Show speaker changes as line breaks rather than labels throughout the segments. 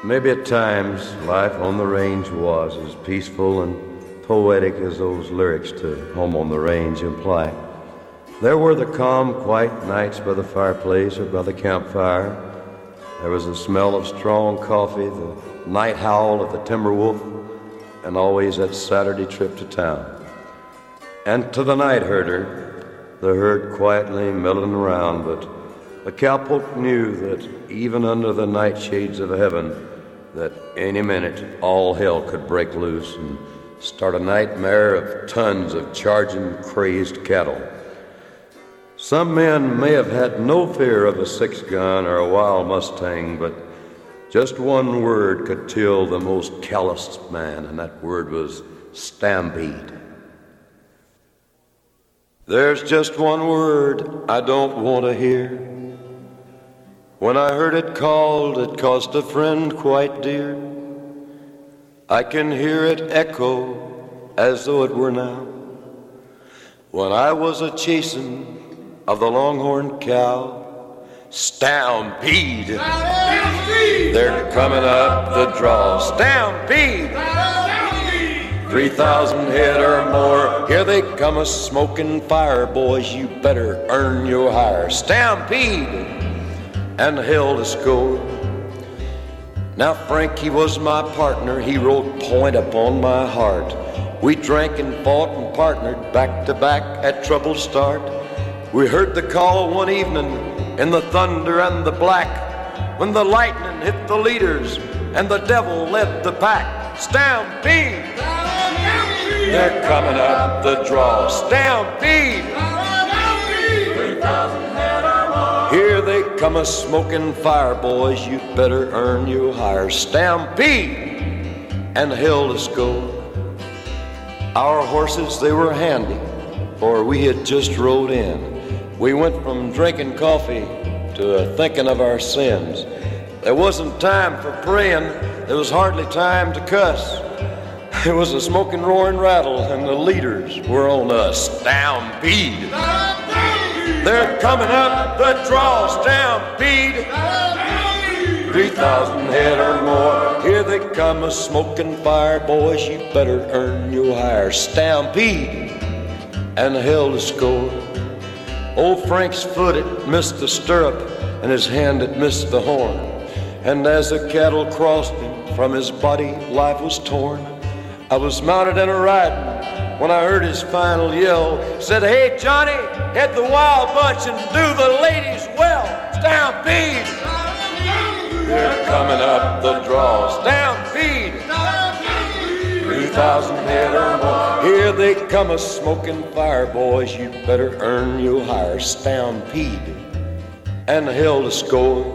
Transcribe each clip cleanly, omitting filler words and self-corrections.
Maybe at times life on the range was as peaceful and poetic as those lyrics to Home on the Range imply. There were the calm, quiet nights by the fireplace or by the campfire. There was the smell of strong coffee, the night howl of the timber wolf, and always that Saturday trip to town. And to the night herder, the herd quietly milling around, but the cowpoke knew that even under the nightshades of heaven, that any minute all hell could break loose and start a nightmare of tons of charging, crazed cattle. Some men may have had no fear of a six-gun or a wild Mustang, but just one word could kill the most calloused man, and that word was stampede. There's just one word I don't want to hear. When I heard it called, it cost a friend quite dear. I can hear it echo as though it were now. When I was a-chasing of the longhorn cow, stampede. Stampede! They're coming up the draw. Stampede! Stampede! 3,000 head or more. Here they come a-smoking fire. Boys, you better earn your hire. Stampede! And hell to score. Now Frank, he was my partner. He wrote point upon my heart. We drank and fought and partnered back to back at Trouble Start. We heard the call one evening in the thunder and the black, when the lightning hit the leaders and the devil led the pack. Stampede! Stampede! They're coming up the draw. Stampede! Stampede! 3,000 head or more. Here they come a-smoking fire. Boys, you better earn your hire. Stampede! And hell to score. Our horses, they were handy, for we had just rode in. We went from drinking coffee to thinking of our sins. There wasn't time for praying. There was hardly time to cuss. It was a smoking, roaring rattle, and the leaders were on us. Stampede! Stampede! They're coming up the draw. Stampede! Stampede! 3,000 head or more. Here they come a-smoking fire. Boys, you better earn your hire. Stampede! And hell to score. Old Frank's foot, it missed the stirrup, and his hand, it missed the horn. And as the cattle crossed him, from his body life was torn. I was mounted and a-riding when I heard his final yell. Said, hey, Johnny, head the wild bunch and do the ladies well. Stampede! They're coming up the draw. Stampede! 3,000 head or more. Here they come a-smoking fire. Boys, you better earn your hire. Stampede and hell to score.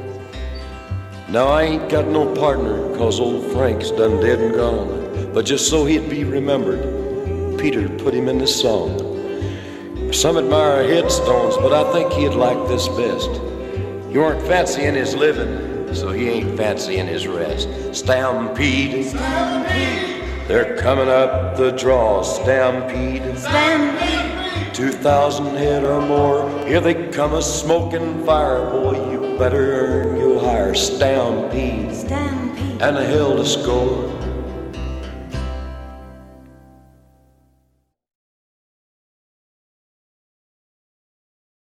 Now I ain't got no partner, 'cause old Frank's done dead and gone. But just so he'd be remembered, Peter put him in the song. Some admire headstones, but I think he'd like this best. He weren't fancy in his living, so he ain't fancy in his rest. Stampede! Stampede! They're coming up the draw. Stampede! Stampede! 2,000 head or more. Here they come a-smoking fire. Boy, you better earn your hire. Stampede! Stampede! And a hell to score.